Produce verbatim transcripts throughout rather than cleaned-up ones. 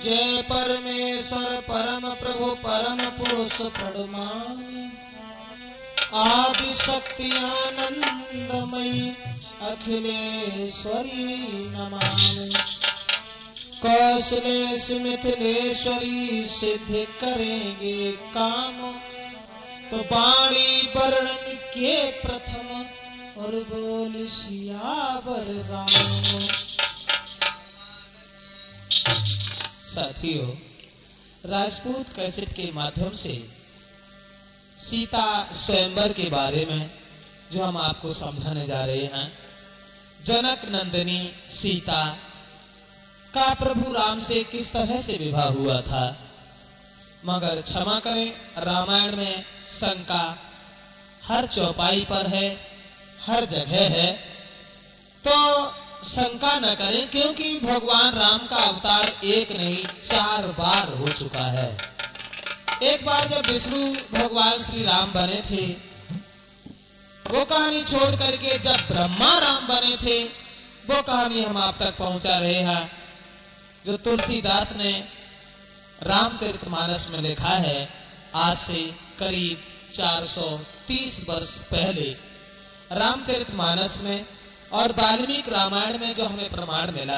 जय परमेश्वर परम प्रभु परम पुरुष प्रणमामि। आदि शक्ति आनंदमयी अखिलेश्वरी नमामि। कौशलेश मिथिलेश्वरी सिद्ध करेंगे काम, तो वाणी वर्णन के प्रथम और बोल सियावर राम। साथियों, राजपूत कैसेट के माध्यम से सीता स्वयंवर के बारे में जो हम आपको समझाने जा रहे हैं, जनक नंदिनी सीता का प्रभु राम से किस तरह से विवाह हुआ था। मगर क्षमा करें, रामायण में शंका हर चौपाई पर है, हर जगह है, तो शंका न करें, क्योंकि भगवान राम का अवतार एक नहीं चार बार हो चुका है। एक बार जब विष्णु भगवान श्री राम बने थे, वो कहानी छोड़ करके जब ब्रह्मा राम बने थे, वो कहानी हम आप तक पहुंचा रहे हैं, जो तुलसीदास ने रामचरितमानस में लिखा है। आज से करीब चार सौ तीस वर्ष पहले रामचरितमानस में और वाल्मीकि रामायण में जो हमें प्रमाण मिला,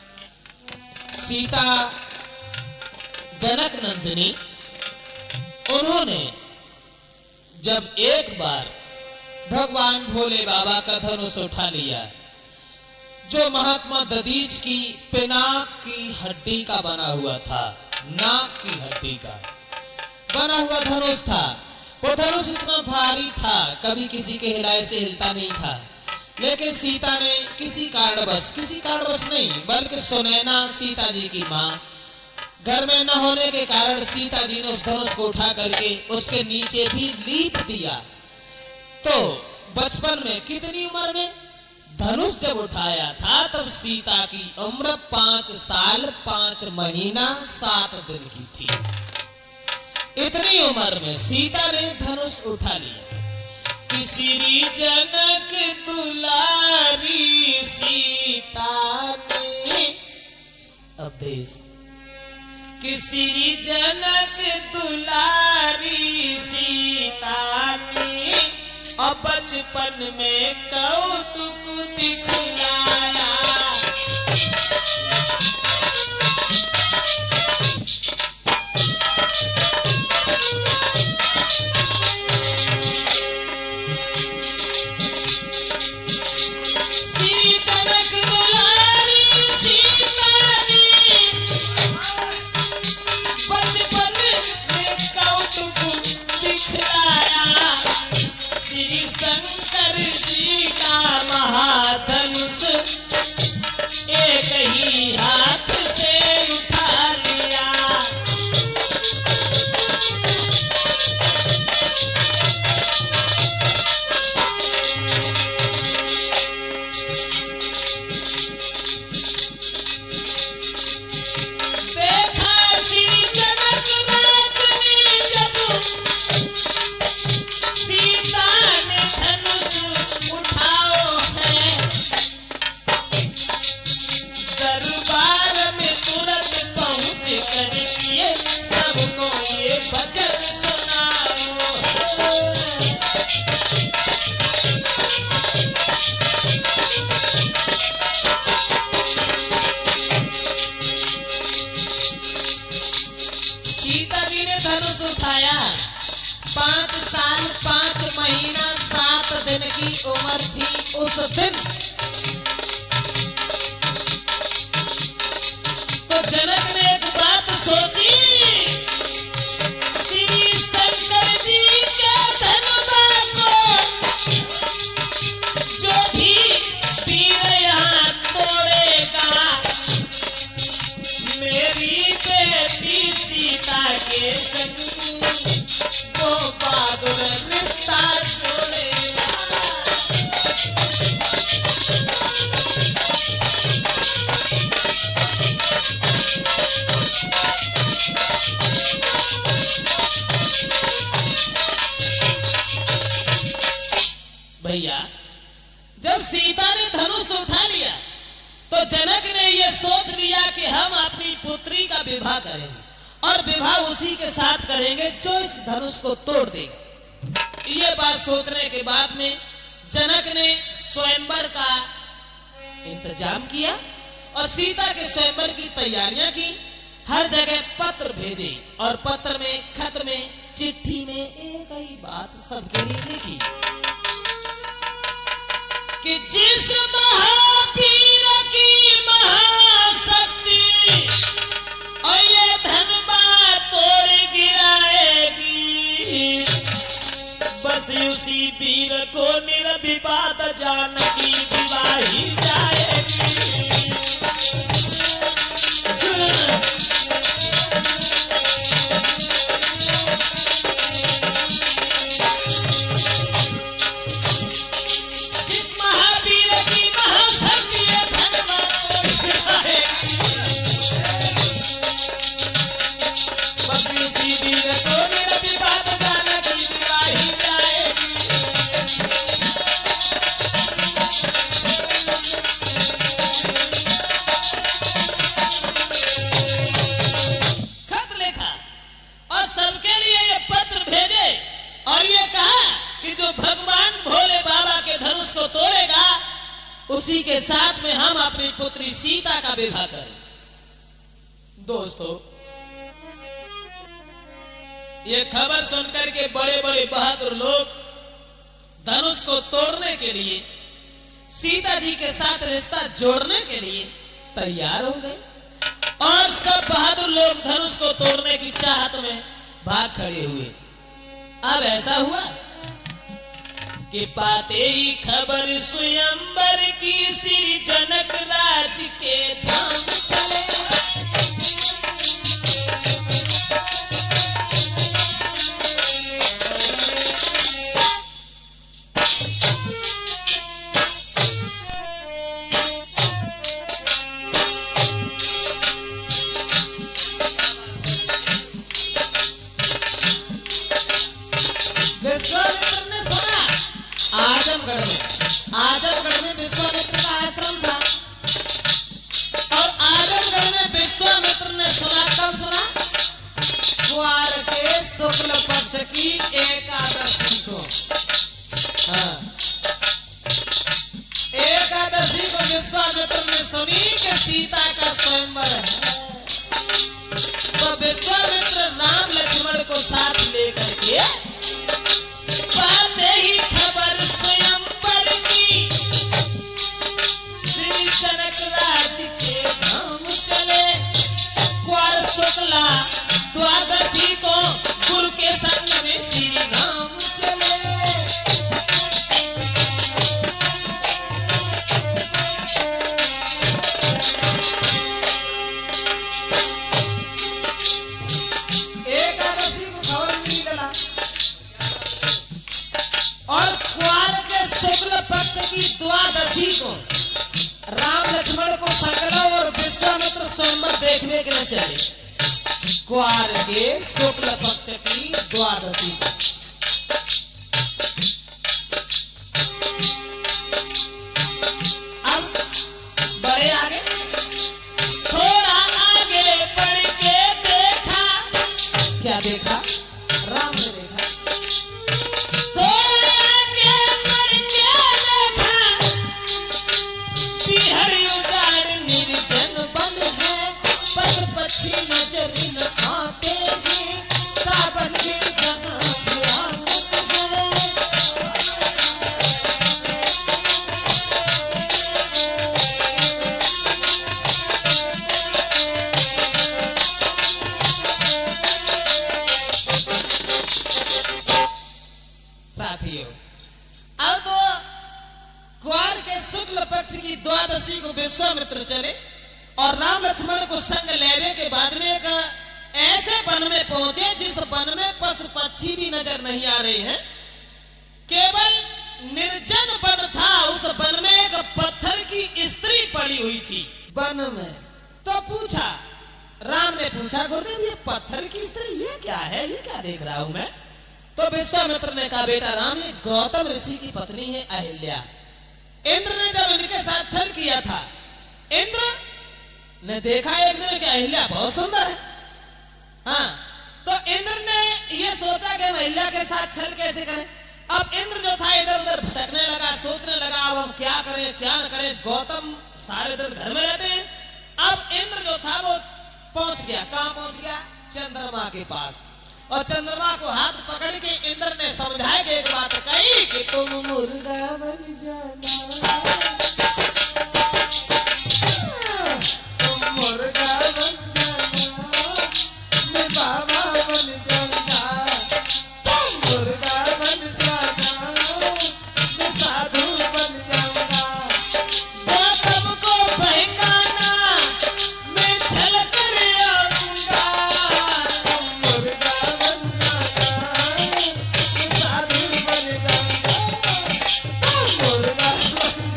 सीता जनक नंदिनी, उन्होंने जब एक बार भगवान भोले बाबा का धनुष उठा लिया, जो महात्मा दधीच की पिनाक की हड्डी का बना हुआ था, नाक की हड्डी का बना हुआ धनुष था। वो धनुष इतना भारी था, कभी किसी के हिलाए से हिलता नहीं था, लेकिन सीता ने किसी कारणवश, किसी कारणवश नहीं बल्कि सुनैना सीता जी की माँ घर में न होने के कारण सीता जी ने उस धनुष को उठा करके उसके नीचे भी लीप दिया। तो बचपन में, कितनी उम्र में धनुष जब उठाया था, तब सीता की उम्र पांच साल पांच महीना सात दिन की थी। इतनी उम्र में सीता ने धनुष उठा लिया। श्री जनक दुलारी सीता ने, अब देश कि श्री जनक दुलारी सीता ने और बचपन में कौतुक दिखलाया। महाधनुष एक ही हाथ से उठा लिया। देखा श्री जनक राजनी जब सीता ने धनुष उठाओ है, दरबार में तुरंत पहुंच कर ये सबको ये भजन सुनाओ। सीता जी ने धनुष उठाया, पांच साल पांच महीना सात दिन की उम्र थी उस दिन। तो जनक ने एक बात सोची, श्री शंकर जी के धनुष को जो भी वीर यहाँ तोड़ेगा, मेरी बेटी सीता के संग वो बहादुर रिश्ता जोड़ेगा। भैया, जब सीता ने धनुष उठा लिया तो जनक ने यह सोच लिया कि हम अपनी पुत्री का विवाह करेंगे और विवाह उसी के साथ करेंगे जो इस धनुष को तोड़ देगा। ये बात सोचने के बाद में जनक ने स्वयंवर का इंतजाम किया और सीता के स्वयंवर की तैयारियां की। हर जगह पत्र भेजे और पत्र में, खत में, चिट्ठी में एक ही बात सबके लिए लिखी कि जिस महावीर की महाशक्ति और ये धनबा तोड़ गिराएगी, बस उसी वीर को निर्विवाद जानकी दिवाही जाएगी। उसी के साथ में हम अपनी पुत्री सीता का विवाह करें। दोस्तों, ये खबर सुनकर के बड़े बड़े बहादुर लोग धनुष को तोड़ने के लिए, सीता जी के साथ रिश्ता जोड़ने के लिए तैयार हो गए और सब बहादुर लोग धनुष को तोड़ने की चाहत में भाग खड़े हुए। अब ऐसा हुआ कि पाते ही खबर स्वयंवर की श्री जनक राज के धाम चले। आजमगढ़ में आजमगढ़ में विश्वामित्र का आश्रम था और आजमगढ़ में विश्वामित्र ने सुना, कब सुना? कुआर के शुक्ल पक्ष की एकादशी को। हाँ, एकादशी को विश्वामित्र ने सुनी कि सीता का स्वयंवर है, तो विश्वामित्र राम लक्ष्मण को साथ लेकर के पाते ही खबर स्वयंवर की श्री जनक राज के धाम चले। कुआर शुक्ला द्वादशी को गुरु के संग में श्री धाम चले। एकादशी को खबर निकला और कुआर के शुक्ल पक्ष की द्वादशी को राम लक्ष्मण को संकल्प और विश्वामित्र स्वयंवर देखने के लिए चले। कुआर के शुक्ल पक्ष की द्वादशी को अब बड़े आगे, थोड़ा आगे बढ़ के देखा, क्या देखा? राम ने देखा। नजर न आते हैं सावन के साथियों, अब कुआर के शुक्ल पक्ष की द्वादशी को विश्वामित्र चले और राम लक्ष्मण को संग लेने के बाद में एक ऐसे वन में पहुंचे जिस वन में पशु पक्षी भी नजर नहीं आ रहे हैं, केवल निर्जन वन था। उस वन में एक पत्थर की स्त्री पड़ी हुई थी वन में। तो पूछा, राम ने पूछा, गुरुदेव ये पत्थर की स्त्री ये क्या है, ये क्या देख रहा हूं मैं? तो विश्वामित्र ने कहा, बेटा राम, ये गौतम ऋषि की पत्नी है अहिल्या। इंद्र ने जब इनके साथ छल किया था इंद्र ने देखा एक दिन कि अहिल्या बहुत सुंदर है। हाँ, तो इंद्र ने ये सोचा कि अहिल्या के साथ छल कैसे करें। अब इंद्र जो था इधर उधर भटकने लगा, सोचने लगा अब हम क्या करें क्या न करें। गौतम सारे दिन घर में रहते हैं। अब इंद्र जो था वो पहुंच गया, कहां पहुंच गया? चंद्रमा के पास। और चंद्रमा को हाथ पकड़ के इंद्र ने समझाया कि एक बात कही कि तुम मुर्गा बन जाना, तुम मुर्गा बन जाना, मैं बाबा बन जाऊंगा। तुम मुर्गा बन जाना, मैं साधु बन जाऊंगा। गौतम को बहकाना, मैं छल कर आऊंगा। तुम मुर्गा बन जाना, मैं साधु बन जाऊंगा। तुम मुर्गा बन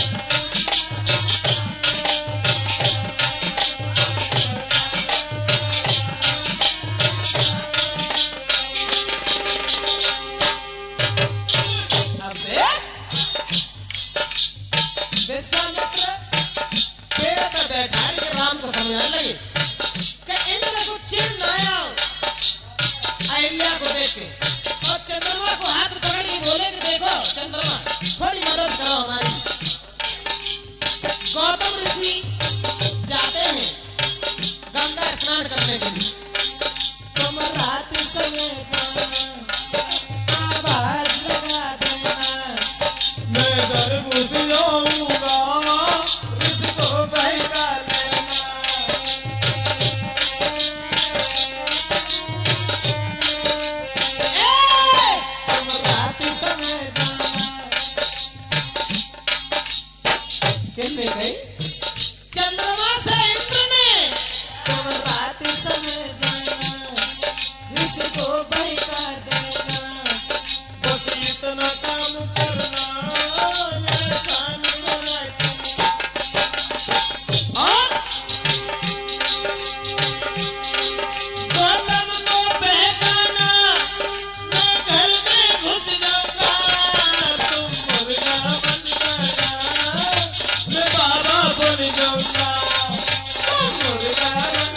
विश्वामित्र पेड़ पर बैठा के राम को समझाने लगे कि इंद्र को चिढ़ न आया अहिल्या को देख के। और चंद्रमा को हाथ पकड़ के बोले कि देखो चंद्रमा, थोड़ी मदद करो हमारी। गौतम ऋषि जाते हैं गंगा स्नान करने के लिए। तुम रात समय आवाज लगा देना, मैं गर्भ से आऊंगा, इसको बहका लेना। ए, तुम रात समय किसने कही? चंद्रमा से इंद्र ने। तुम रात समय जाना, इसको बहका देना। बस इतना काम करना, और गौतम को बहकाना, मैं घर में घुस जाऊंगा। तुम मुर्गा बन जाना, मैं बाबा बन जाऊंगा। तुम मुर्गा बन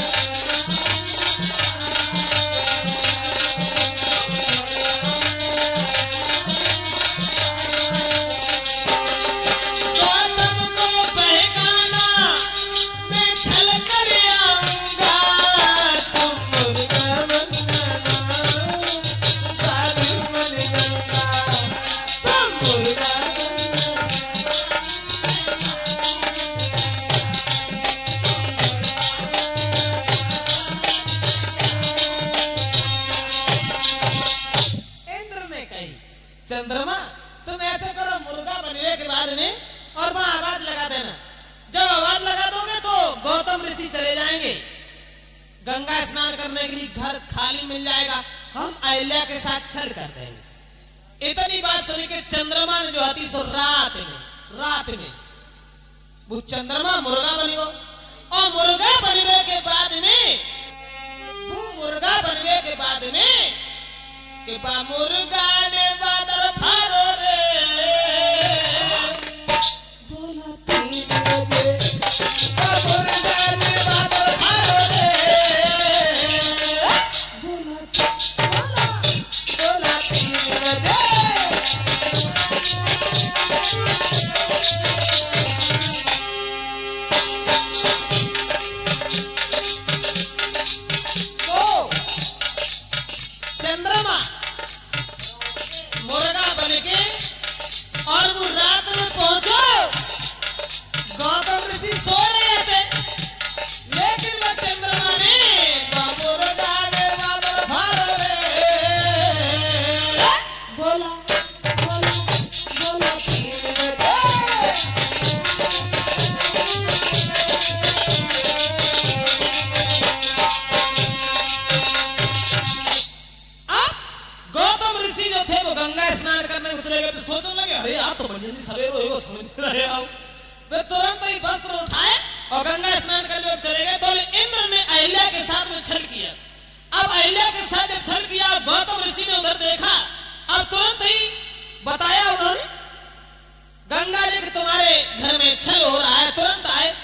चंद्रमा, तुम ऐसे करो मुर्गा बनने के बाद में और वहां आवाज लगा देना। जब आवाज लगा दोगे तो गौतम ऋषि चले जाएंगे गंगा स्नान करने के लिए, घर खाली मिल जाएगा, हम अहिल्या के साथ छल कर देंगे। इतनी बात सुनी के चंद्रमा ने जो हती सो रात में रात में वो चंद्रमा मुर्गा बनी हो। और मुर्गा बनने के बाद में वो मुर्गा बनने के बाद में कि बा मुर्गा ने बादल फारो रे, बोला तीन बजे, बा मुर्गा ने बादल फारो रे, बोला बोला बोला तीन बजे। तो चंद्रमा मुर्गा बन के और वो रात में पहुंचो। गौतम ऋषि सो रहे थे, लेकिन वो चंद्रमा ने मुर्गा ने बादल फारो रे, बोला बोला बोला तीन बजे। गंगा स्नान करने को चले गए तो सोचने लगे अरे यार तो मंजनी सवेरे होएगा समझ नहीं रहे आओ। वे तुरंत ही वस्त्र उठाए और गंगा स्नान करने को चले गए। तो इंद्र ने अहिल्या के साथ में छल किया। अब अहिल्या के साथ जब छल किया, गौतम ऋषि ने उधर देखा। अब तुरंत ही बताया उन्होंने गंगा जी कि तुम्हारे घर में छल हो रहा है। तुरंत आए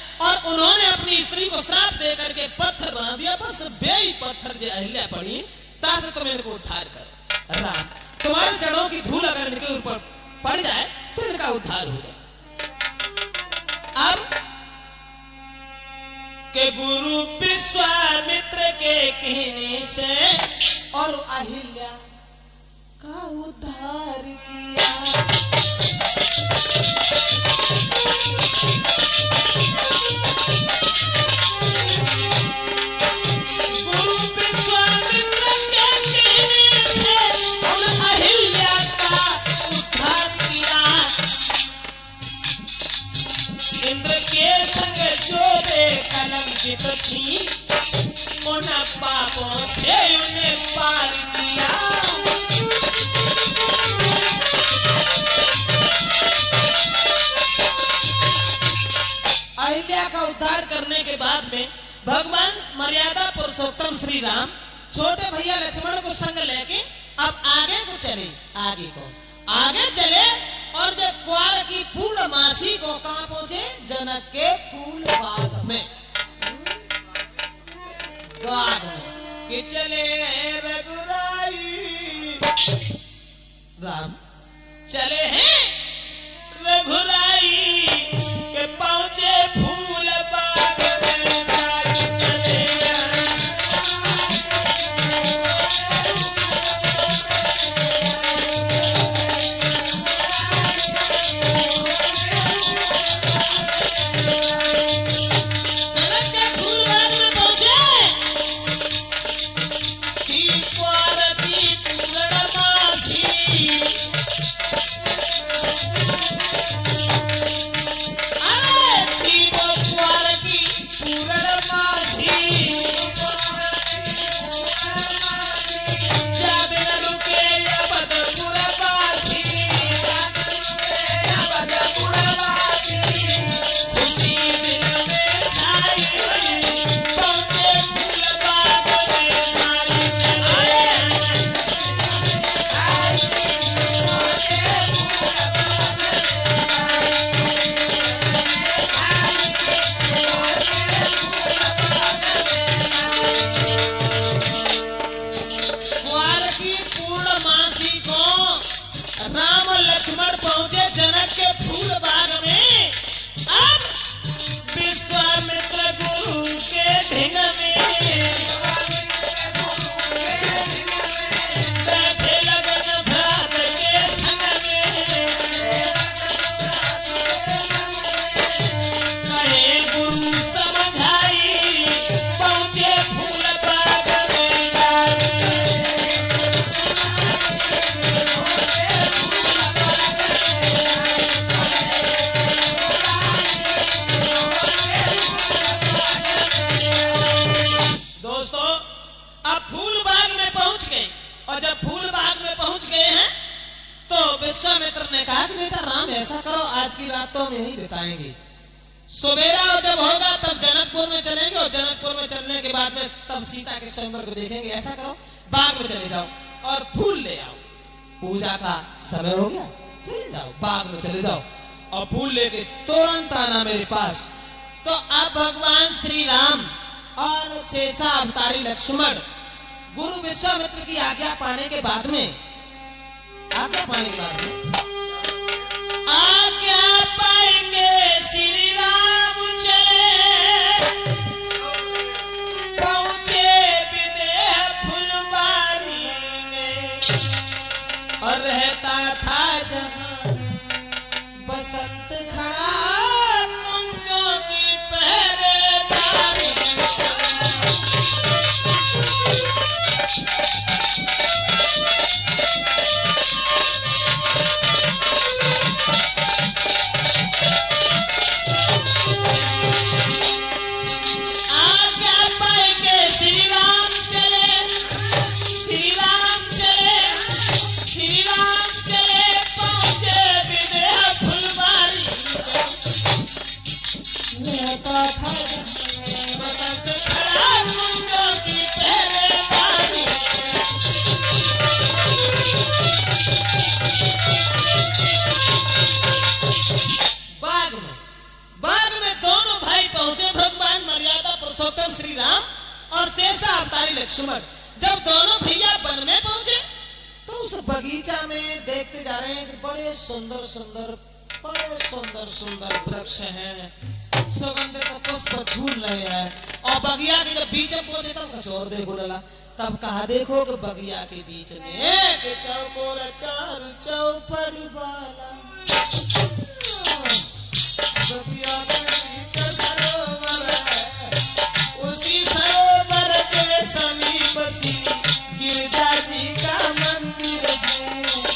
उन्होंने अपनी स्त्री को श्राप दे करके पत्थर बना दिया। बस बेई पत्थर जो अहिल्या पड़ी तासे तुम इनको उद्धार करो। राम, तुम्हारे चरणों की धूल अगर इनके ऊपर पड़ जाए तो इनका उद्धार हो जाए। अब के गुरु विश्वामित्र के कहने से और अहिल्या का उद्धार किया। गुरु विश्वामित्र के कहने से और अहिल्या का उद्धार किया। इंद्र के संग जो दे कलंकित थी उन पापों से उन्हें पार किया। अहिल्या का उद्धार करने के बाद में भगवान मर्यादा पुरुषोत्तम श्री राम छोटे भैया लक्ष्मण को संग लेके अब आगे को चले। आगे को आगे चले और जब क्वार की पूर्णमासी को कहां पहुंचे? जनक के फूल बाग में। बाग में कि चले रघुराई राम चले हैं रघुराई के पहुंचे फूल बाग में। चले विश्वामित्र ने कहा कि बेटा राम ऐसा करो आज की रात तो हम यहीं बिताएंगे। सवेरा जब होगा तब जनकपुर में चलेंगे और जनकपुर में चलने के बाद में तब सीता के स्वयंवर को देखेंगे। ऐसा करो बाग में चले जाओ और फूल ले आओ। पूजा का समय हो गया, चले जाओ बाग में चले जाओ और फूल लेके तुरंत आना मेरे पास। तो अब भगवान श्री राम और शेषा अवतारी लक्ष्मण गुरु विश्वामित्र की आज्ञा पाने के बाद में आज्ञा पाने के बाद में आज्ञा पाएंगे श्री राम चले पहुंचे विदेह फुलवारी में और रहता था जहां बसंत खड़ा कुंजों की पहरेदारी। अवतारी लक्ष्मण जब दोनों भैया वन में पहुंचे तो उस बगीचा में देखते जा रहे हैं कि बड़े सुंदर सुंदर बड़े सुंदर सुंदर वृक्ष हैं, सुगंधित पुष्प झूल रहे हैं। और बगिया के जब बीच में पहुंचे तब कचौर देखो डला, तब कहा देखो कि बगिया के बीच में एक चौकोर चार चौपड़ वाला बगिया के बीच सरोवर है, उसी सरोवर के समीप सी गिरजा जी का मंदिर है।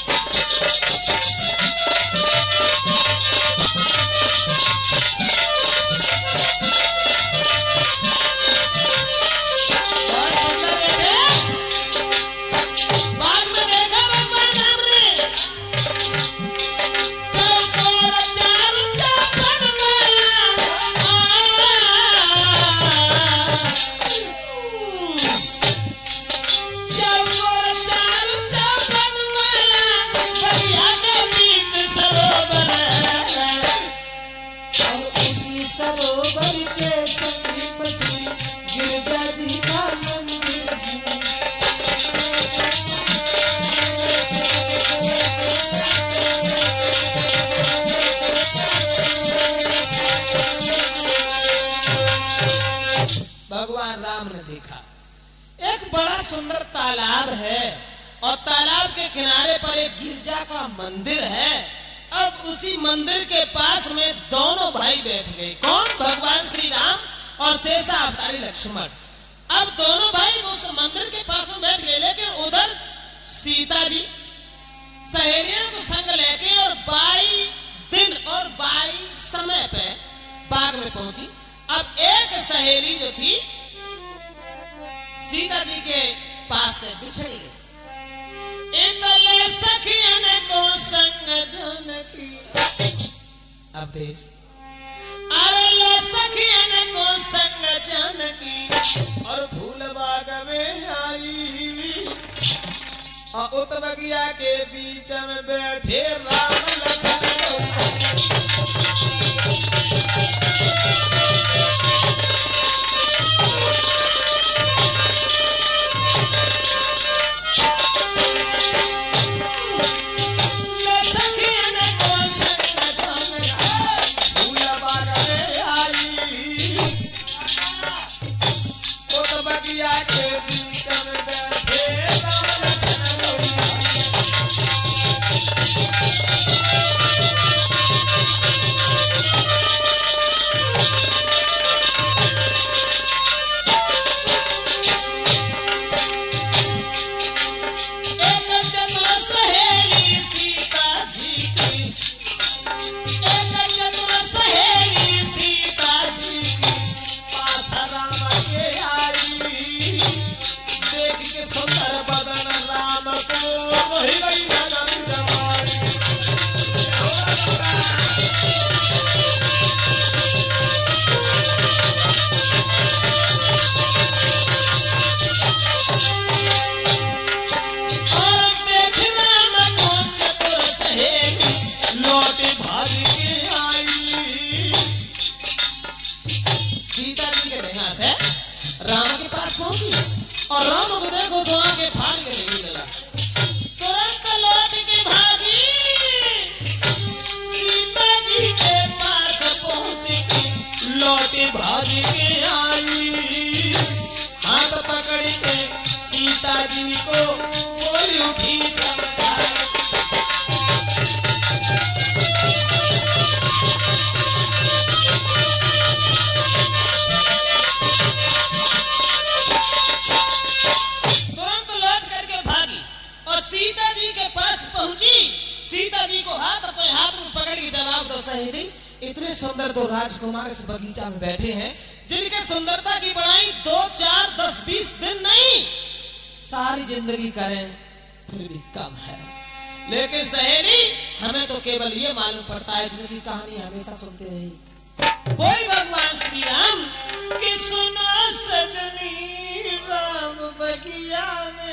भगवान राम ने देखा एक बड़ा सुंदर तालाब है और तालाब के किनारे पर एक गिरजा का मंदिर है। अब उसी मंदिर के पास में दोनों भाई बैठ गए, कौन? भगवान श्री राम और शेषा अवतारी लक्ष्मण। अब दोनों भाई उस मंदिर के पास में बैठ गए, लेकिन उधर सीता जी सहेलियों को संग लेके और बाई दिन और बाई समय पे बाग में पहुंची। अब एक सहेली जो थी सीता जी के पास से बिछड़ गई। इतले सखियन को संग जानकी, अब देश अरे सखियन को संग जानकी और फूल बाग में आई और उत बगिया के बीच में बैठे राम लखन। और राम को देखो तो आगे भाग के नहीं लगा, तुरंत लौट के भागी सीता जी के पास पहुंची, लौटी भाग के आई हाथ पकड़ के सीता जी को बोली उठी समझाई। सीता जी के पास पहुंची, सीता जी को हाथ अपने हाथ में पकड़ के जवाब दो सहेली, इतने सुंदर दो राजकुमार इस बगीचा में बैठे हैं जिनके सुंदरता की बढ़ाई दो चार दस बीस दिन नहीं सारी जिंदगी करें फिर भी कम है। लेकिन सहेली हमें तो केवल ये मालूम पड़ता है जिनकी कहानी हमेशा सुनते रही। कोई भगवान श्री राम कि सुना सजनी राम बगिया में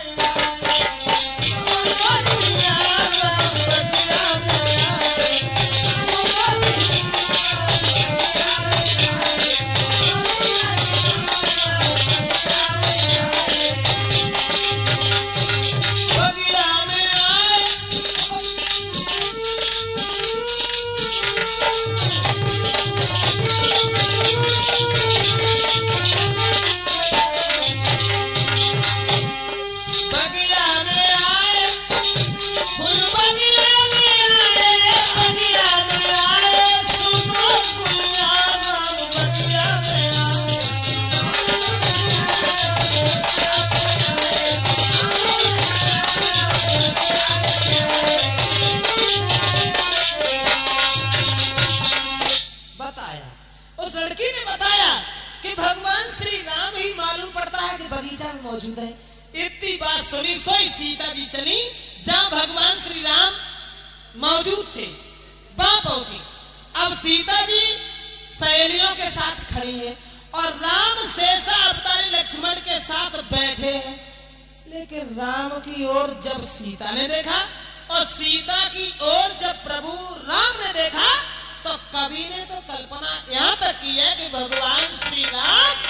बताया, उस लड़की ने बताया कि भगवान श्री राम ही मालूम पड़ता है कि बगीचा में मौजूद है। इतनी बात सुनी सोई सीता जी चली जहां भगवान श्री राम मौजूद थे, वहां पहुंची। अब सीता जी सहेलियों के साथ खड़ी है और राम शेषा अवतारी लक्ष्मण के साथ बैठे हैं। लेकिन राम की ओर जब सीता ने देखा और सीता की ओर जब प्रभु राम ने देखा तो कवि ने तो कल्पना यहाँ तक की है कि भगवान श्री राम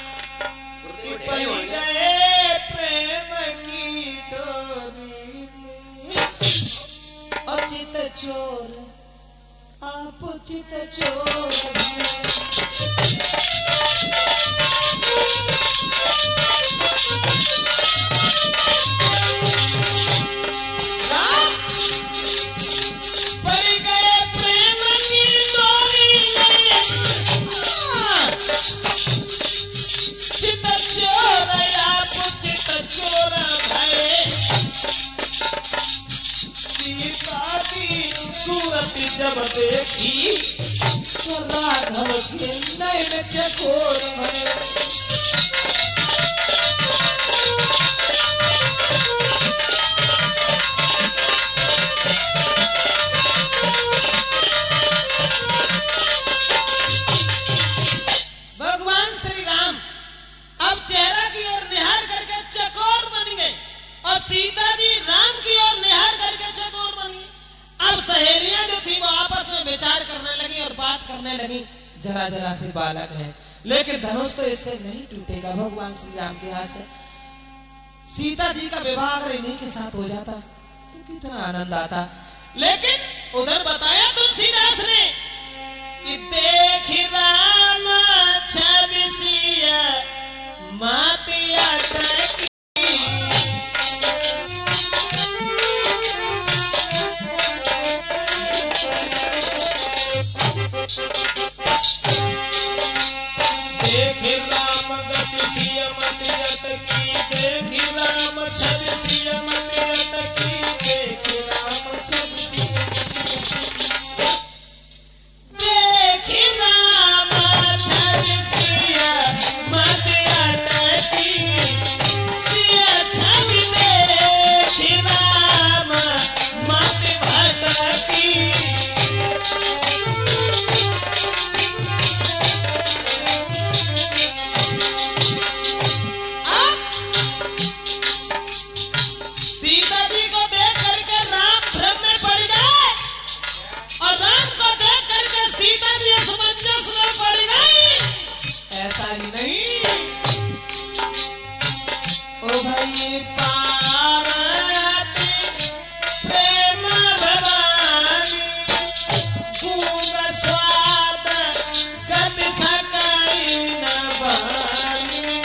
गए प्रेम की डोरी और चित चोर आप चित चोर जब देखी तो राघव के नैन चकोर भरे। भगवान श्री राम अब चेहरा की ओर निहार करके चकोर बन गए और सीता जी राम की ओर निहार करके चकोर बन गई। अब सहेलियां जो थी वो आपस में विचार करने लगी और बात करने लगी, जरा जरा से बालक है लेकिन धनुष तो इससे नहीं टूटेगा भगवान श्री राम के हाथ से। सीता जी का विवाह अगर इन्हीं के साथ हो जाता तो कितना आनंद आता। लेकिन उधर बताया तुलसीदास ने कि देख राम छवि सिया मातिया टकी देखि राम गति सिय मति अटकी, देखि राम छवि सिय मति अटकी, देखि राम छवि देखि राम छवि सिय मति अटकी, सिय छवि देखि राम मति भटकी। ऐसा ही नहीं ओ भाई पार्वती प्रेम भवानी भूग स्वाद गति सकाई न बानी।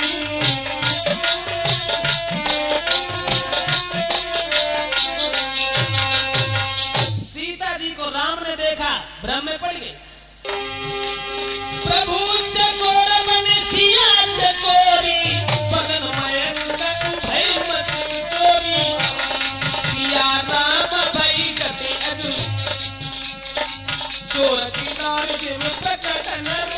सीता जी को राम ने देखा, भ्रम में पड़ गई। प्रभु चकोर बने सिया चकोरी बगन मयंक भई मति चोरी, सिया राम भई गति अजु चोर की नार के प्रकट नर।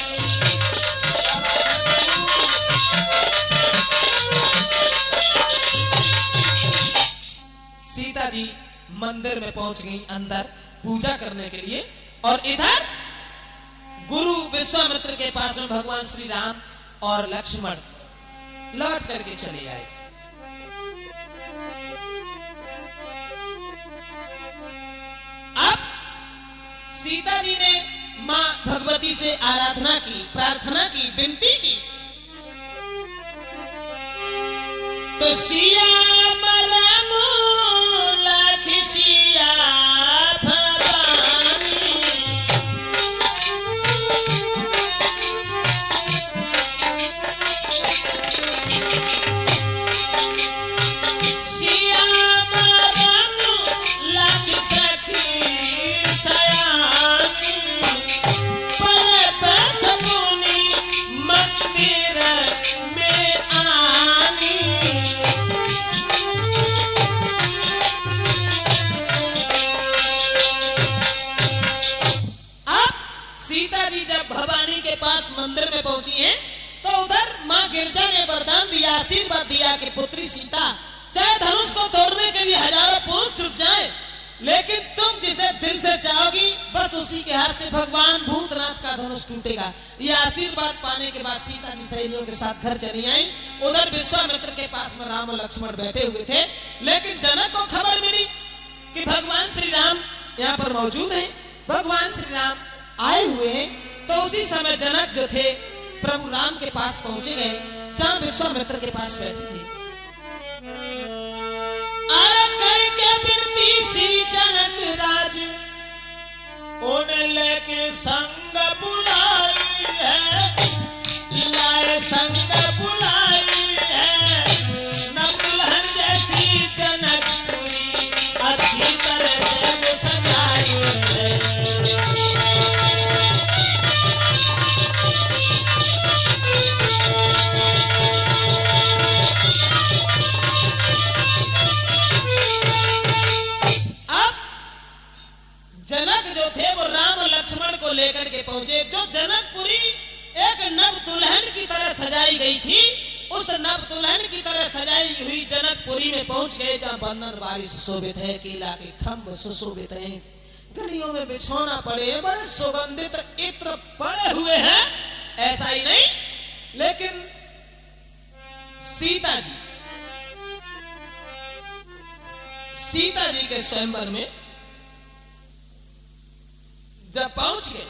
सीता जी मंदिर में पहुंच गई अंदर पूजा करने के लिए और इधर गुरु विश्वामित्र के पास में भगवान श्री राम और लक्ष्मण लौट करके चले आए। अब सीता जी ने मां भगवती से आराधना की, प्रार्थना की, विनती की तो सिया मरमू लाखी सिया सीता जी जब भवानी के पास मंदिर में पहुंची हैं, तो उधर माँ गिरजा ने वरदान दिया, आशीर्वाद दिया कि पुत्री सीता, चाहे धनुष को तोड़ने के लिए हजारों पुरुष छुट जाए, लेकिन तुम जिसे दिल से चाहोगी बस उसी के हाथ से भगवान भूतनाथ का धनुष टूटेगा। यह आशीर्वाद पाने के बाद सीता जी सहेलियों के साथ घर चली आई। उधर विश्वामित्र के पास में राम और लक्ष्मण बैठे हुए थे, लेकिन जनक को खबर मिली कि भगवान श्री राम यहाँ पर मौजूद हैं, भगवान श्री राम आए हुए हैं। तो उसी समय जनक जो थे प्रभु राम के पास पहुंचे गए, जहां विश्वामित्र के पास बैठे थे। करके विनती श्री जनक राज, उन्हें लेके संग बुलाई है, लाए संग बुलाई है, न दुल्हन जैसी जनकपुरी अच्छी तरह से सजाई है। जनक जो थे वो राम लक्ष्मण को लेकर के पहुंचे। जो जनकपुरी एक नव दुल्हन की तरह सजाई गई थी, उस नव दुल्हन की तरह सजाई हुई जनकपुरी में पहुंच गए, जहाँ बंदर बारिश सुशोभित है, केला के खम्भ सुशोभित हैं, गलियों में बिछौना पड़े हैं, बड़े सुगंधित इत्र पड़े हुए हैं। ऐसा ही नहीं, लेकिन सीता जी सीता जी के स्वयंवर में जब पहुंच गए,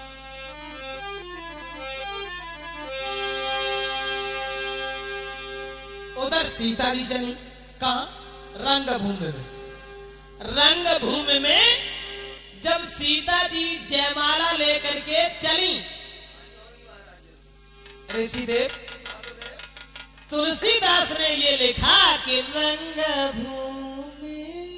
उधर सीता जी चली कहां? रंगभूमि में। रंगभूमि में जब सीता जी जयमाला लेकर के चली, ऋषिदेव तुलसीदास ने ये लिखा कि रंगभूमि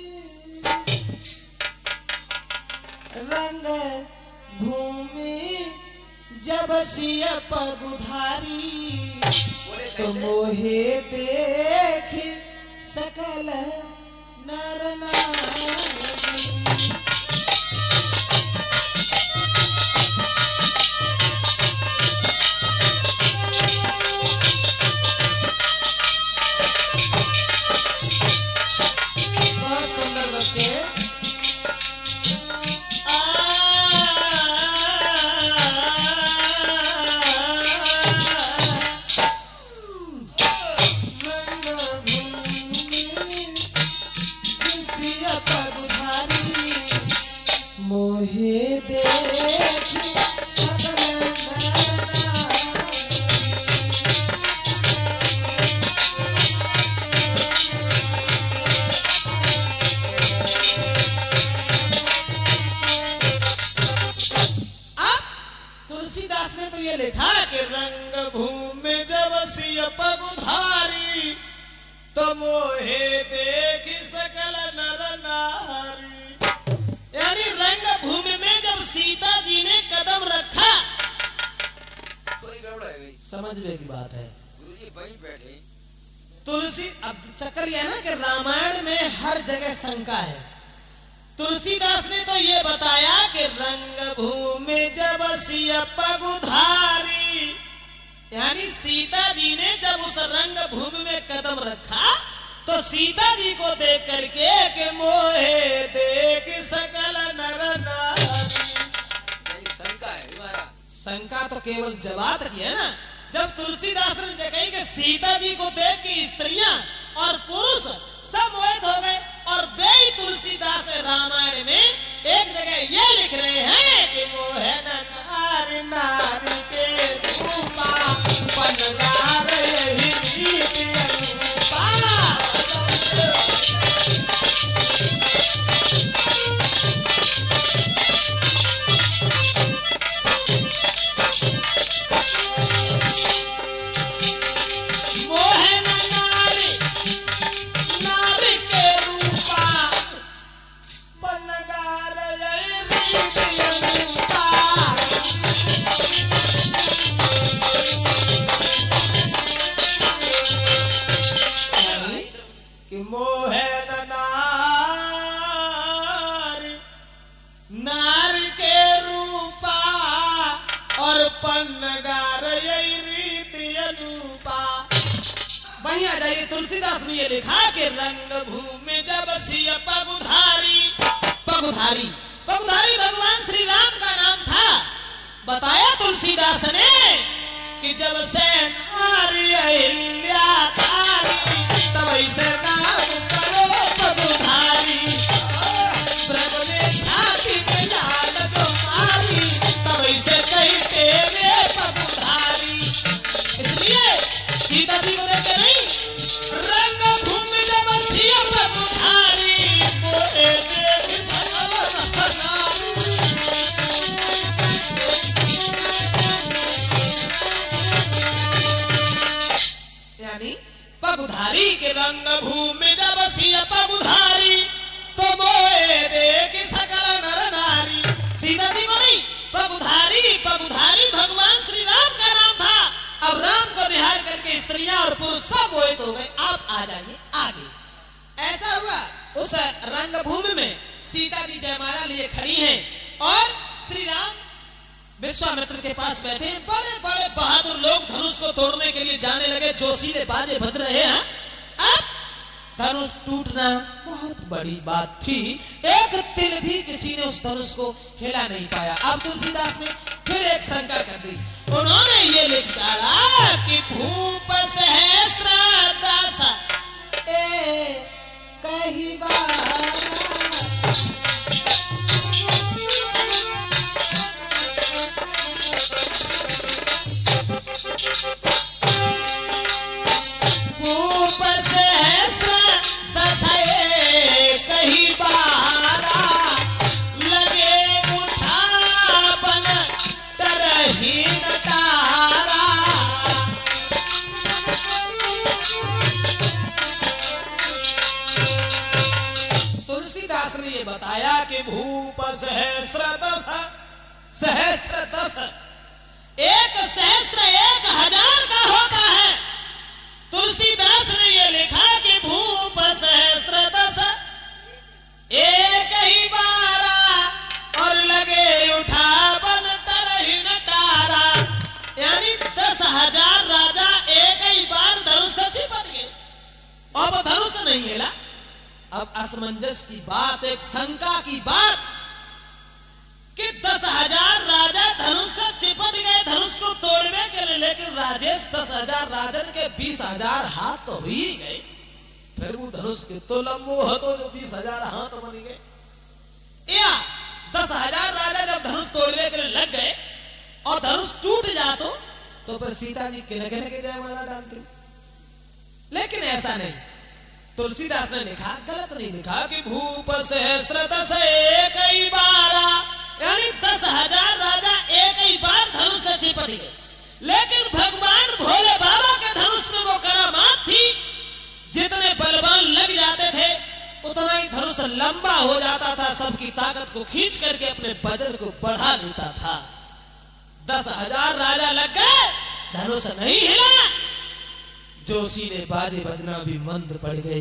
रंग भूमि जब सिय पगुधारी, तो मोहे देख सकल नर नारी। बहुत सुंदर बच्चे। मोहे देख सकल अब तुलसीदास ने तो ये लिखा कि रंग भूमि जब सिय पगुधारी, तो मोहे देख सकल नर नारी। यानी रंग भूमि में जब सीता जी ने कदम रखा, कोई गड़बड़ है, समझने की बात है। गुरुजी वहीं बैठे। तुलसी अब चक्कर यह है ना कि रामायण में हर जगह शंका है। तुलसीदास ने तो ये बताया कि रंग भूमि जब सिय पगुधारी, यानी सीता जी ने जब उस रंग भूमि में कदम रखा, तो सीता जी को देख करके के मोहे देख सकल नर नारी। शंका है हमारा, शंका तो केवल जवाब की है ना। जब तुलसीदास ने कही कि सीता जी को देख के स्त्रियां और पुरुष सब मोहित हो गए, और वे तुलसीदास रामायण में एक जगह ये लिख रहे हैं कि मोहे नारी नारी के रूपा बनवार यही रीति अनुपा। पन्नगार यही रीति अनुपा। वहीं आ जाइए, तुलसीदास ने ये लिखा कि रंग भूमि जब सिय पगुधारी। पगुधारी पगुधारी भगवान श्री राम का नाम था। बताया तुलसीदास ने कि जब से नारी अहिल्या तारी तब से नाम करो पगुधारी। ब्रज में छाती पे लाल जो मारी तब से कहते वे पगुधारी। इसलिए सीता जी को देखे नहीं, रंग भूमि जब सिय पगुधारी मोरे देव भगवान भगवान। यानी पगुधारी के रंग भूमि जब सिय पगुधारी तो मोए देख सकल नर नारी। सीता जी को नहीं, पगुधारी पगुधारी भगवान श्री राम का नाम था। अब राम को निहार करके स्त्रियां और पुरुष सब मोहित हो गए। आप आ जाइए आगे। ऐसा हुआ उस रंगभूमि में सीता जी जयमाला लिए खड़ी हैं और श्री राम विश्वामित्र के पास बैठे। बड़े बड़े बहादुर लोग धनुष को तोड़ने के लिए जाने लगे। जोशीले बाजे बज रहे हैं। अब धनुष टूटना बहुत बड़ी बात थी। एक तिल भी किसी ने उस धनुष को हिला नहीं पाया। अब तुलसीदास ने फिर एक शंका कर दी। उन्होंने ये लिख डाला कि भूप सहस्र दास ए कही बार। भूप सहस्र दस कही बारा लगे उठावन तरही तारा। तुलसीदास ने ये बताया कि भूप सहस्र दस सहस्र दस एक सहस्र एक हजार का होता है। तुलसीदास ने ये लिखा कि भूप सहस्र दस एक ही बारा और लगे उठावन तरही तारा। यानी दस हजार राजा एक ही बार धनुष से चिपट गए। अब धनुष नहीं हिला। अब असमंजस की बात, एक शंका की बात कि दस हजार राजा धनुष से चिपट गए धनुष को तोड़ने के लिए। लेकिन राजेश दस हजार राजन के बीस हजार हाथ तो ही गए। फिर वो धनुष के तो लंबो हो तो जो बीस हजार हाथ बन गए। या दस हजार राजा जब धनुष तोड़ने के लिए लग गए और धनुष टूट जातो तो फिर सीता जी किने किने के जयमाला डालती। लेकिन ऐसा नहीं। तुलसीदास ने लिखा, गलत नहीं लिखा कि भूप सहस्र दस एक ही बारा। यानी दस हजार राजा एक ही बार धनुष से चिपट गए। लेकिन भगवान भोले बाबा के धनुष में वो करामात थी, जितने बलवान लग जाते थे उतना ही धनुष लंबा हो जाता था। सबकी ताकत को खींच करके अपने वजन को बढ़ा लेता था। दस हजार राजा लग गए, धनुष नहीं हिला। जोशीले बाजे बजना भी मंद पड़ गए।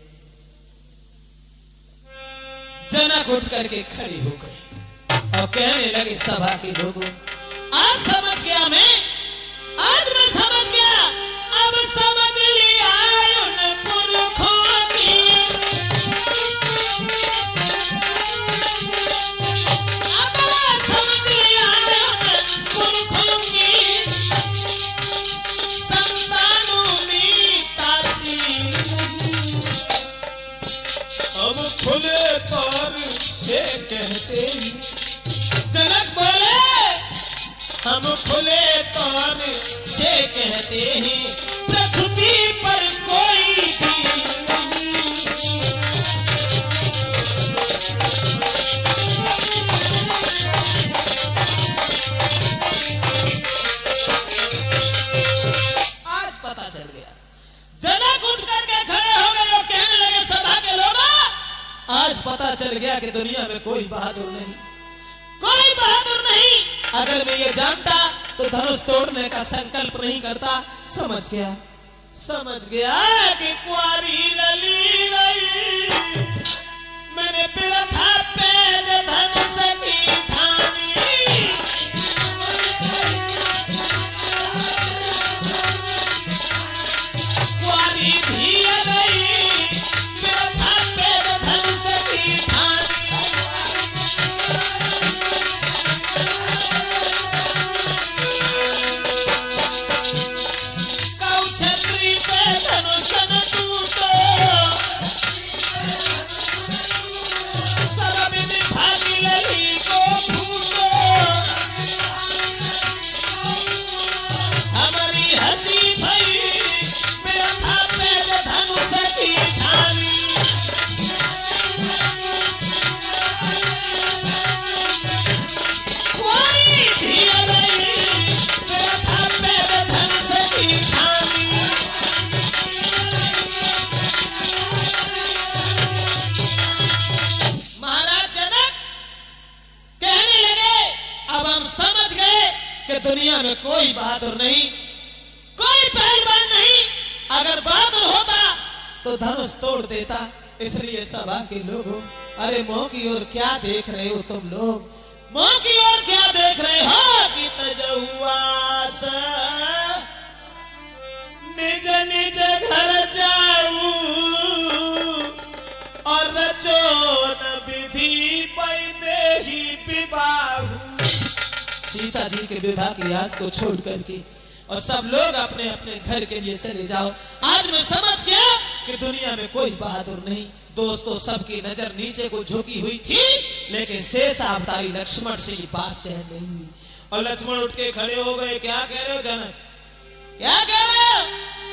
जनक उठ करके खड़ी हो गई और कहने लगे सभा के लोगों, आज समझ गया मैं, आज मैं समझ गया। अब समझ लिया उन पुरखों की, अब समझ लिया उन पुरखों की संतानों में तासी। अब खुले तौर से कहते ही जनक बोले, हम खुले तौर से कहते हैं पृथ्वी पर कोई भी आज पता चल गया। जनक उठ करके खड़े हो गए और कहने लगे सभा के लोग, आज पता चल गया कि दुनिया में कोई बहादुर नहीं, कोई बहादुर नहीं। अगर मैं ये जानता तो धनुष तोड़ने का संकल्प नहीं करता। समझ गया, समझ गया कि कुंवारी लली लली मैंने पिड़ा था पेज धनुष की ठानी। गए कि दुनिया में कोई बहादुर नहीं, कोई पहलवान नहीं। अगर बहादुर होता तो धनुष तोड़ देता। इसलिए सभा के लोगों, अरे मोह की ओर क्या देख रहे हो तुम लोग? मोह की ओर क्या देख रहे हो कि तजहुआस निज निज घर जाऊं और रचो न विधि पैदे ही विवाह। सीता जी के विवाह की आस को छोड़ करके और सब लोग अपने अपने घर के लिए चले जाओ। आज मैं समझ गया कि दुनिया में कोई बहादुर नहीं। दोस्तों, सबकी नजर नीचे को झुकी हुई थी, लेकिन शेष अवतारी लक्ष्मण से ये बात सहन नहीं हुई और लक्ष्मण उठ के खड़े हो गए। क्या कह रहे हो जनक, क्या कह रहे हो?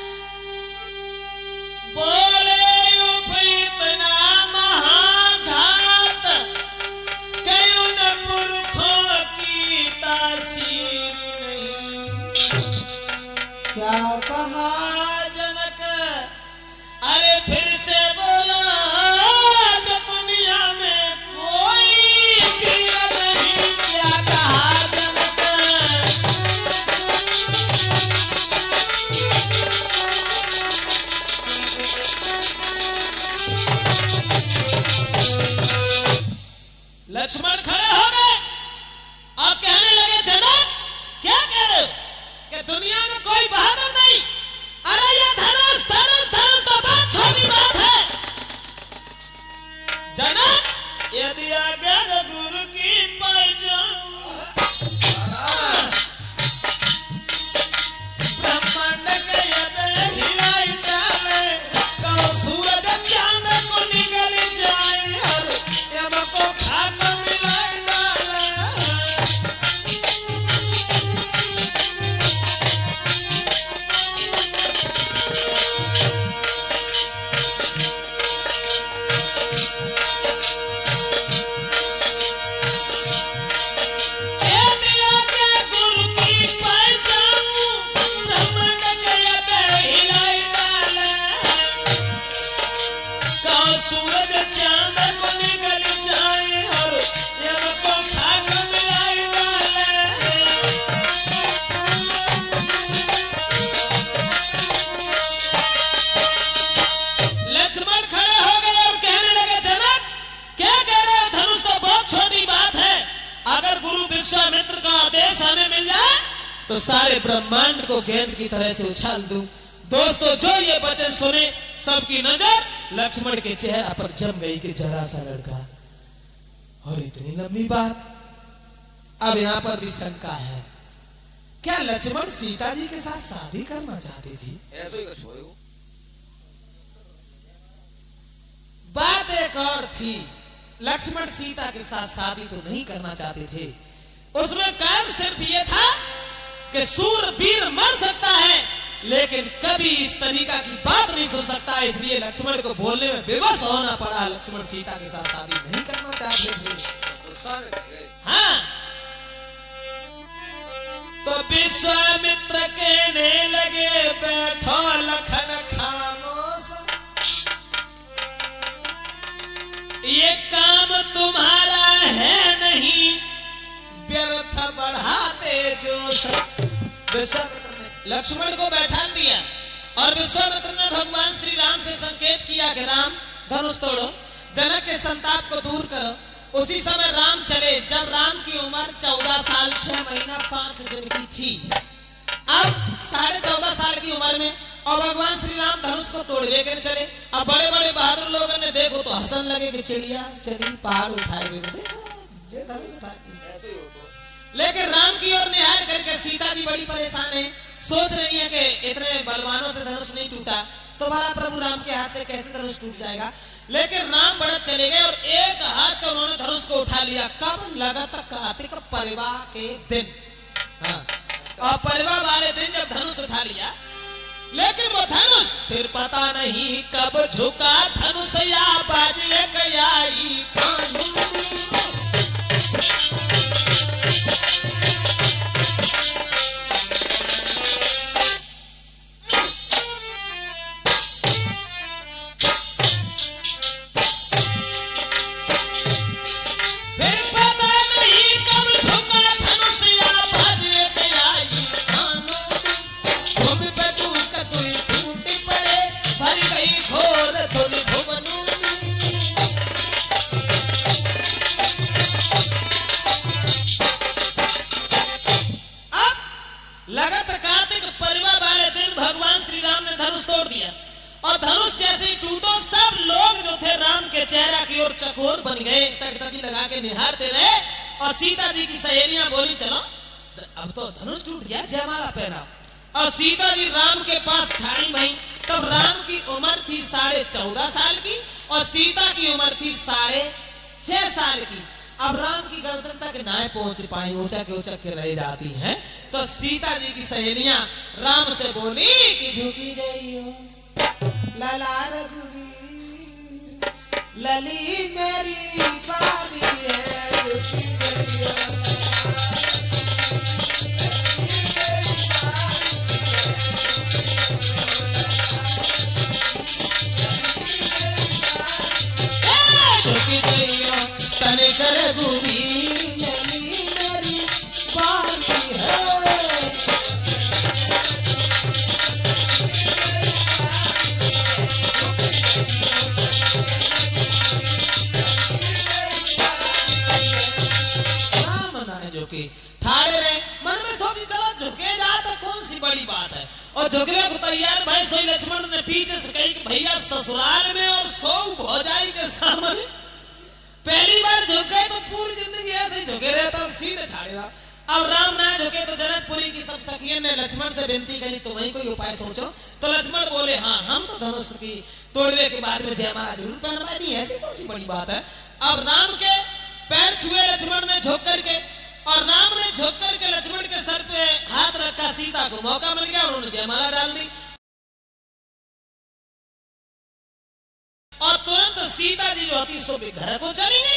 बोले इतना महाघात कयो न पुरखों की तासीर नहीं। क्या कहा जनक? अरे फिर से बोला, जो दुनिया में कोई वीर नहीं। क्या कहा जनक? लक्ष्मण खड़े हो गए और कहने लगे, जनक क्या कह रहे हो कि दुनिया में कोई बहादुर नहीं? अरे ये धनुष धनुष धनुष तो बहुत छोटी बात है। जनक, यदि आज्ञा गुरु की पाई जाऊं, ब्रह्मांड के यदि हिलाई डाले, कहो सूरज चांद को निकल जाए और यम को खाक मिलाई डाले। सूरज चांद को निकल जाए और यम को खाक मिलाई डाले। लक्ष्मण खड़े हो गए और कहने लगे, जनक क्या कह रहे हो? धनुष तो बहुत छोटी बात है। अगर गुरु विश्वामित्र का आदेश हमें मिल जाए तो सारे ब्रह्मांड को गेंद की तरह से उछाल दूं। दोस्तों, जो ये वचन सुने सबकी नजर लक्ष्मण के चेहरा पर जम गई कि जरा सा लड़का और इतनी लंबी बात। अब यहां पर भी शंका है, क्या लक्ष्मण सीता जी के साथ शादी करना चाहती थी? ऐसा ही कुछ हो। बात एक और थी, लक्ष्मण सीता के साथ शादी तो नहीं करना चाहते थे। उसमें काम सिर्फ ये था कि सूरवीर मर सकता है लेकिन कभी इस तरीका की बात नहीं सुन सकता। इसलिए लक्ष्मण को बोलने में विवश होना पड़ा। लक्ष्मण सीता के साथ शादी नहीं करना चाहते थे। हाँ, तो विश्वामित्र कहने लगे, बैठो लखन खामोश, ये काम तुम्हारा है नहीं, व्यर्थ बढ़ाते जोश। विश्वामित्र लक्ष्मण को बैठा दिया और विश्वामित्र ने भगवान श्री राम से संकेत किया कि राम धनुष तोड़ो, जनक के संताप को दूर करो। उसी समय राम चले। जब राम की उम्र चौदह साल छह महीना पांच दिन की थी, अब साढ़े चौदह साल की उम्र में और भगवान श्री राम धनुष को तोड़वे के चले। अब बड़े बड़े बहादुर लोगों ने देखो तो हंसन लगे कि चिड़िया चली पहाड़ उठाए हुए, लेकिन राम की ओर निहार करके सीता जी बड़ी परेशान है। सोच रही है कि इतने बलवानों से धनुष नहीं टूटा तो भला प्रभु राम के हाथ से कैसे धनुष टूट जाएगा। लेकिन राम बढ़त चले गए और एक हाथ से उन्होंने धनुष को उठा लिया। कब लगा तक कार्तिक परिवा के दिन। हाँ, और परिवा वाले दिन जब धनुष उठा लिया, लेकिन वो धनुष फिर पता नहीं कब झुका धनुष या बाजी कयाई। फिर पता नहीं कब झुका धनुष या लगत कार्तिक परिवा वाले दिन भगवान श्री राम ने धनुष तोड़ दिया और धनुष जैसे ही टूटो सब लोग जो थे राम के चेहरा की ओर चकोर बन गए, टकटकी लगा के निहारते रहे। और सीता जी की सहेलियां बोली चलो अब तो धनुष टूट गया, जयमाला पहना। और सीता जी राम के पास खड़ी भई। तब राम की उम्र थी साढ़े चौदह साल की और सीता की उम्र थी साढ़े छह साल की। अब राम की गर्दन तक ना पहुंच पाई, ऊंचा के ऊंचा के रह जाती हैं। तो सीता जी की सहेलियां राम से बोली कि झुकी गई हो लला रघुवीर, लली मेरी बारी है, झुकी गई हो। झुकी गई हो तने कर गुरी, लली मेरी बारी है। झुके ठाड़े रहे, मन में सोची चलो झुके जा तो कौन सी बड़ी बात है। और झुकने को तैयार भाई सोई लक्ष्मण ने पीछे से कही कि भैया ससुराल में और सौ भौजाई के सामने पहली बार झुके तो पूरी जिंदगी ऐसे झुके रहता, सीधे ठाड़े रहा। अब राम ना झुके तो जनकपुरी की सब सखियों ने लक्ष्मण से विनती करी तो वही कोई उपाय सोचो। तो लक्ष्मण बोले हाँ हम तो धनुष की तोड़ने के बाद में जयमाला जरूर पहनवा दी, ऐसी कौन सी बड़ी बात है। अब राम के पैर छुए लक्ष्मण ने झुक करके, और राम ने झुक करके लक्ष्मण के सर पे हाथ रखा। सीता को मौका मिल गया, उन्होंने जयमाला डाल दी और तुरंत सीता जी जो होती सो भी घर को चली गई।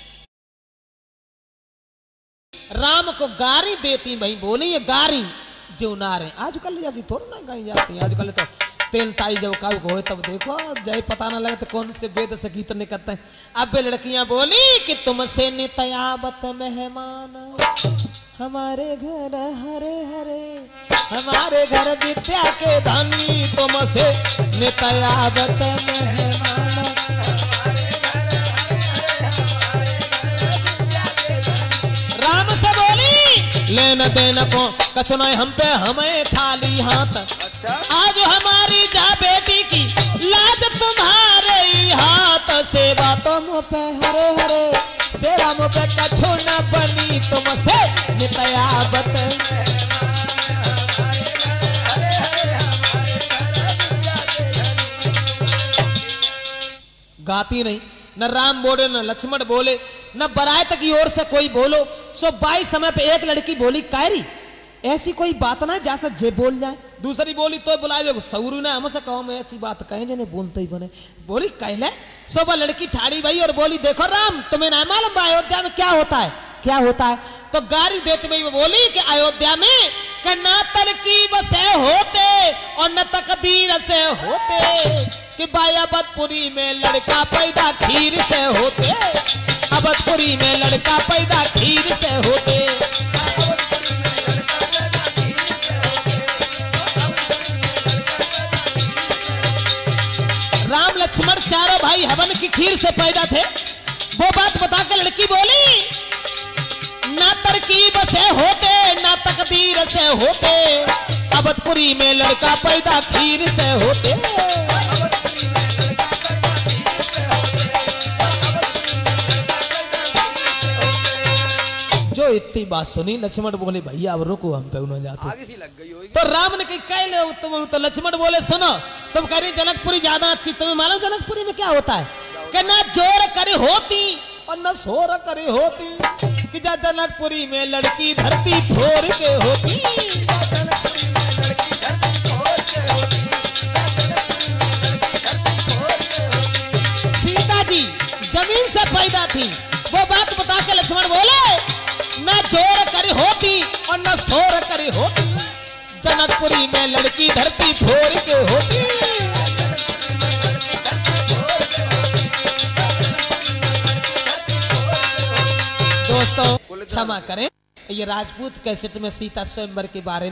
राम को गारी देती भाई, बोले ये गारी जो नारे आजकल जैसी थोड़ी ना गाई जाती, आजकल तो तेल ताई जब काऊ को हो तब देखो जय पता ना लगे तो कौन से वेद से गीत निकलते हैं। अब लड़कियां बोली कि तुमसे नित्यावत मेहमान हमारे घर हरे हरे, हमारे घर विद्या के धनी तुमसे नित्यावत मेहमान। राम से बोली लेन देन को कछु नहीं हम पे, हमें खाली हाथ। आज हमारी जा बेटी की लाज तुम्हारे हाथ, सेवा तो मुँह पे हरे हरे, सेवा मुँह पे कछु न बनी तुमसे नित्यावत। गाती नहीं, न राम बोले न लक्ष्मण बोले न बरात की ओर से कोई बोलो। सो बाई समय पे एक लड़की बोली कायरी ऐसी कोई बात ना जैसा जे बोल जाए। दूसरी बोली तो बुलाए सौरू ने हमसे कहो में ऐसी बात कहे जने बोलते ही बने। बोली कहले सोबा लड़की ठाड़ी भाई और बोली देखो राम तुम्हें ना मालूम अयोध्या में क्या होता है, क्या होता है। तो गारी देते हुए बोली कि अयोध्या में न तरकीब से होते और न तकदीर से होते, कि भाई अवधपुरी में लड़का पैदा खीर से होते, अवधपुरी में लड़का पैदा खीर से होते। राम लक्ष्मण चारों भाई हवन की खीर से पैदा थे। वो बात बता के लड़की बोली ना तरकीब से होते ना तकदीर से होते, अवधपुरी में लड़का पैदा खीर से होते। जो इतनी बात सुनी लक्ष्मण बोले भैया अब रुको हम पे उन्होंने जाते आगे सी लग गई होगी। तो राम ने कही कह ले तुम, तो लक्ष्मण बोले सुनो तुम कह रही जनकपुरी ज्यादा अच्छी, तुम्हें मालूम जनकपुरी में क्या होता है कि ना जोर करे होती और न सोर करे होती, कि जा जनकपुरी में लड़की धरती फोर के होती। सीता जी जमीन से पैदा थी। वो बात बता के लक्ष्मण बोले न जोर करे होती और न सोर करे होती, जनकपुरी में लड़की धरती फोर के होती। दोस्तों क्षमा करें, ये राजपूत कैसेट में सीता स्वयंवर के बारे में